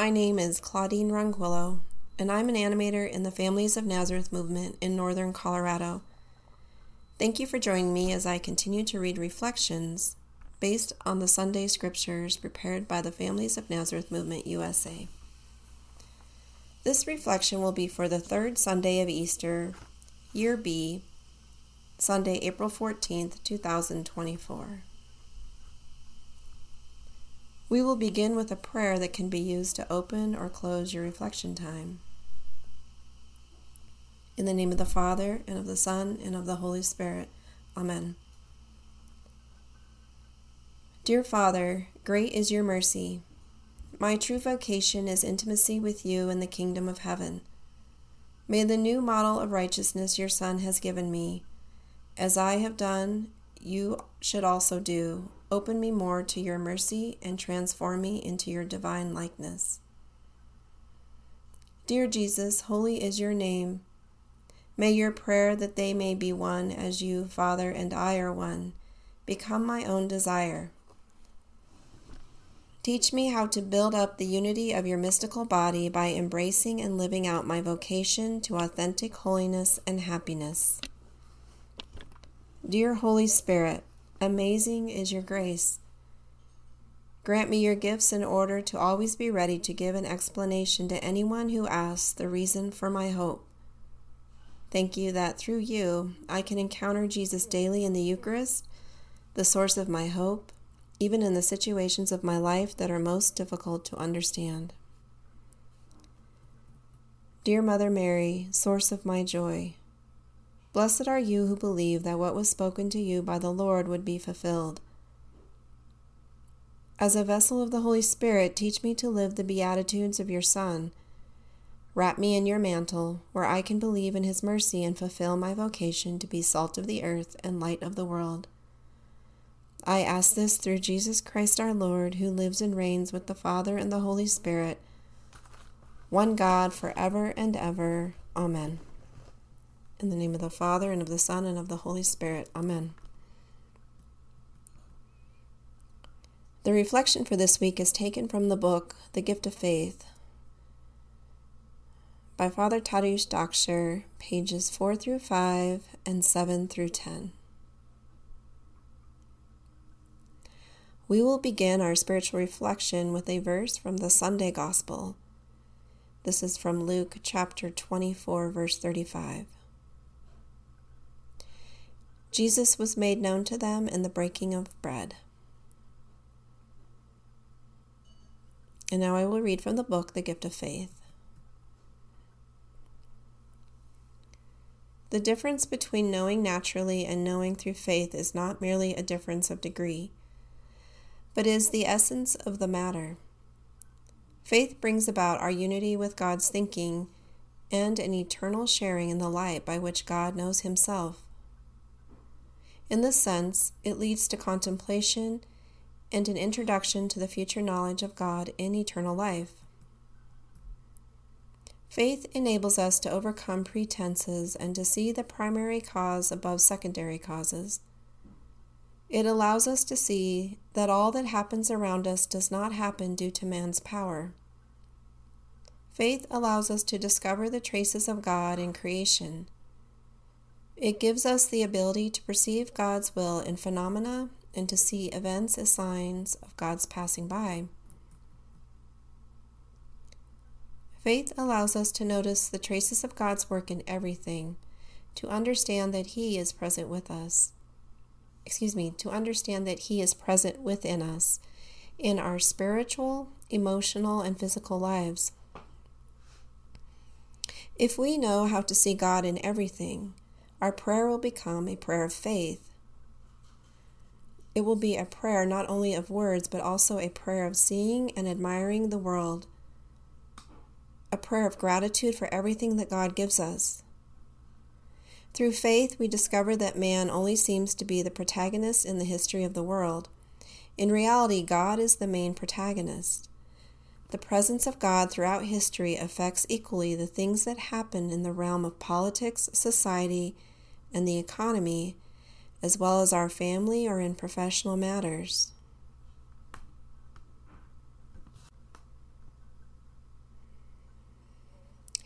My name is Claudine Ronquillo, and I'm an animator in the Families of Nazareth movement in northern Colorado. Thank you for joining me as I continue to read reflections based on the Sunday scriptures prepared by the Families of Nazareth movement USA. This reflection will be for the third Sunday of Easter, Year B, Sunday, April 14th, 2024. We will begin with a prayer that can be used to open or close your reflection time. In the name of the Father, and of the Son, and of the Holy Spirit. Amen. Dear Father, great is your mercy. My true vocation is intimacy with you in the kingdom of heaven. May the new model of righteousness your Son has given me, as I have done, you should also do. Open me more to your mercy and transform me into your divine likeness. Dear Jesus, holy is your name. May your prayer that they may be one as you, Father, and I are one, become my own desire. Teach me how to build up the unity of your mystical body by embracing and living out my vocation to authentic holiness and happiness. Dear Holy Spirit, amazing is your grace. Grant me your gifts in order to always be ready to give an explanation to anyone who asks the reason for my hope. Thank you that through you, I can encounter Jesus daily in the Eucharist, the source of my hope, even in the situations of my life that are most difficult to understand. Dear Mother Mary, source of my joy, blessed are you who believe that what was spoken to you by the Lord would be fulfilled. As a vessel of the Holy Spirit, teach me to live the beatitudes of your Son. Wrap me in your mantle, where I can believe in his mercy and fulfill my vocation to be salt of the earth and light of the world. I ask this through Jesus Christ our Lord, who lives and reigns with the Father and the Holy Spirit, one God, forever and ever. Amen. In the name of the Father, and of the Son, and of the Holy Spirit. Amen. The reflection for this week is taken from the book, The Gift of Faith, by Father Tadeusz Doksher, pages 4 through 5 and 7 through 10. We will begin our spiritual reflection with a verse from the Sunday Gospel. This is from Luke chapter 24, verse 35. Jesus was made known to them in the breaking of bread. And now I will read from the book, The Gift of Faith. The difference between knowing naturally and knowing through faith is not merely a difference of degree, but is the essence of the matter. Faith brings about our unity with God's thinking and an eternal sharing in the light by which God knows himself. In this sense, it leads to contemplation and an introduction to the future knowledge of God in eternal life. Faith enables us to overcome pretenses and to see the primary cause above secondary causes. It allows us to see that all that happens around us does not happen due to man's power. Faith allows us to discover the traces of God in creation. It gives us the ability to perceive God's will in phenomena and to see events as signs of God's passing by. Faith allows us to notice the traces of God's work in everything, to understand that He is present with us. To understand that He is present within us in our spiritual, emotional, and physical lives. If we know how to see God in everything, our prayer will become a prayer of faith. It will be a prayer not only of words, but also a prayer of seeing and admiring the world. A prayer of gratitude for everything that God gives us. Through faith, we discover that man only seems to be the protagonist in the history of the world. In reality, God is the main protagonist. The presence of God throughout history affects equally the things that happen in the realm of politics, society, and the economy, as well as our family or in professional matters.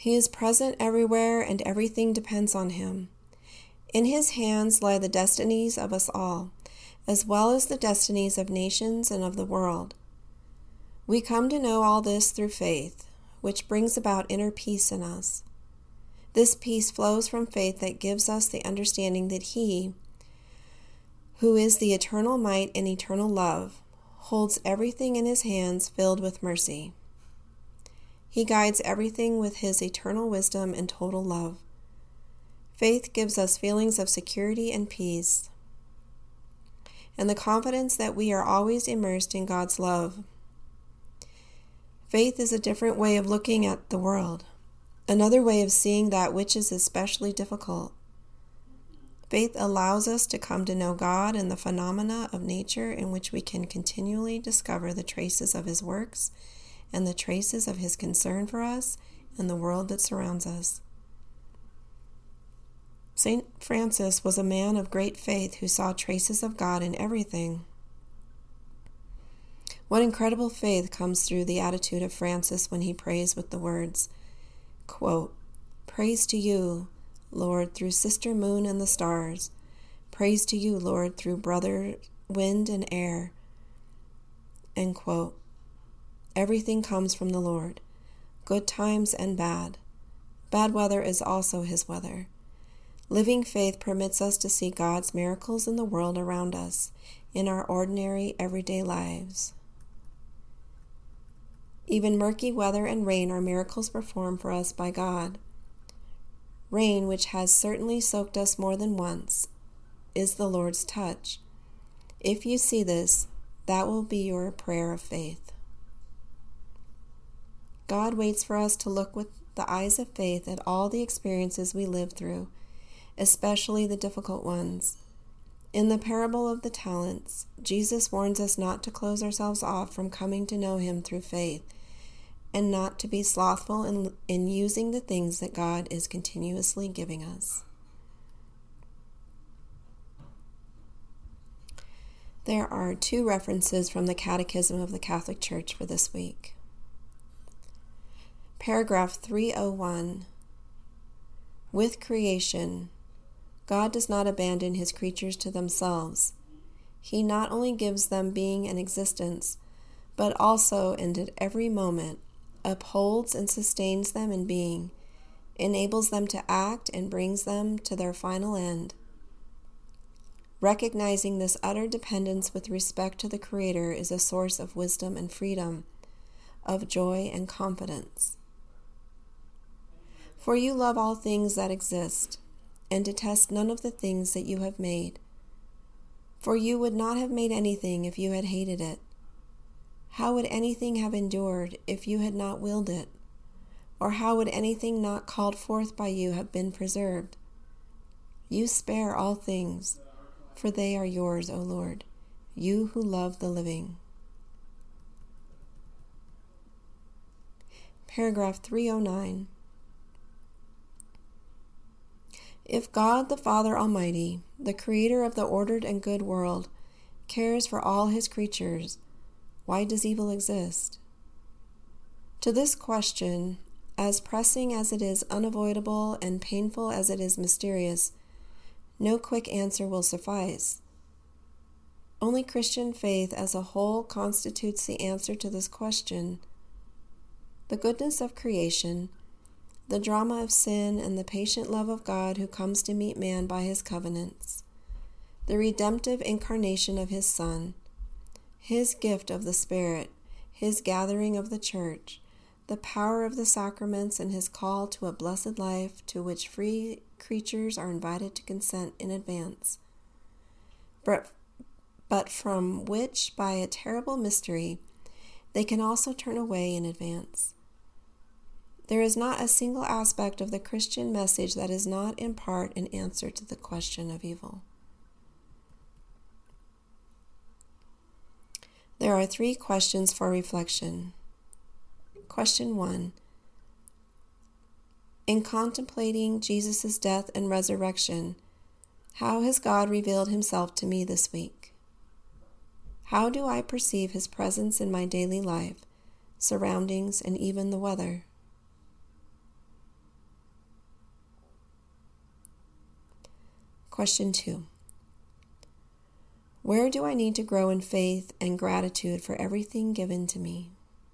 He is present everywhere, and everything depends on him. In his hands lie the destinies of us all, as well as the destinies of nations and of the world. We come to know all this through faith, which brings about inner peace in us. This peace flows from faith that gives us the understanding that He, who is the eternal might and eternal love, holds everything in His hands filled with mercy. He guides everything with His eternal wisdom and total love. Faith gives us feelings of security and peace, and the confidence that we are always immersed in God's love. Faith is a different way of looking at the world, another way of seeing that which is especially difficult. Faith allows us to come to know God and the phenomena of nature in which we can continually discover the traces of His works and the traces of His concern for us and the world that surrounds us. St. Francis was a man of great faith who saw traces of God in everything. What incredible faith comes through the attitude of Francis when he prays with the words, quote, "Praise to you, Lord, through sister moon and the stars. Praise to you, Lord, through brother wind and air." End quote. Everything comes from the Lord, good times and bad. Bad weather is also His weather. Living faith permits us to see God's miracles in the world around us, in our ordinary, everyday lives. Even murky weather and rain are miracles performed for us by God. Rain, which has certainly soaked us more than once, is the Lord's touch. If you see this, that will be your prayer of faith. God waits for us to look with the eyes of faith at all the experiences we live through, especially the difficult ones. In the parable of the talents, Jesus warns us not to close ourselves off from coming to know Him through faith, and not to be slothful in using the things that God is continuously giving us. There are 2 references from the Catechism of the Catholic Church for this week. Paragraph 301. With creation, God does not abandon His creatures to themselves. He not only gives them being and existence, but also, and at every moment, upholds and sustains them in being, enables them to act, and brings them to their final end. Recognizing this utter dependence with respect to the Creator is a source of wisdom and freedom, of joy and confidence. For you love all things that exist, and detest none of the things that you have made. For you would not have made anything if you had hated it. How would anything have endured if you had not willed it? Or how would anything not called forth by you have been preserved? You spare all things, for they are yours, O Lord, you who love the living. Paragraph 309. If God the Father Almighty, the Creator of the ordered and good world, cares for all His creatures, why does evil exist? To this question, as pressing as it is unavoidable and painful as it is mysterious, no quick answer will suffice. Only Christian faith as a whole constitutes the answer to this question. The goodness of creation, the drama of sin, and the patient love of God who comes to meet man by His covenants, the redemptive incarnation of His Son, His gift of the Spirit, His gathering of the Church, the power of the sacraments, and His call to a blessed life to which free creatures are invited to consent in advance, but from which, by a terrible mystery, they can also turn away in advance. There is not a single aspect of the Christian message that is not in part an answer to the question of evil. There are 3 questions for reflection. Question 1. In contemplating Jesus' death and resurrection, how has God revealed Himself to me this week? How do I perceive His presence in my daily life, surroundings, and even the weather? Question 2. Where do I need to grow in faith and gratitude for everything given to me?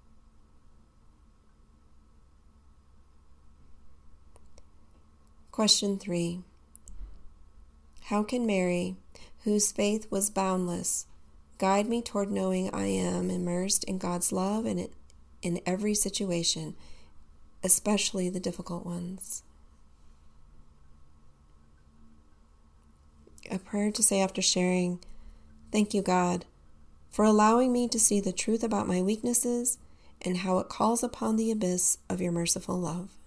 Question 3. How can Mary, whose faith was boundless, guide me toward knowing I am immersed in God's love and in every situation, especially the difficult ones? A prayer to say after sharing: thank you, God, for allowing me to see the truth about my weaknesses and how it calls upon the abyss of your merciful love.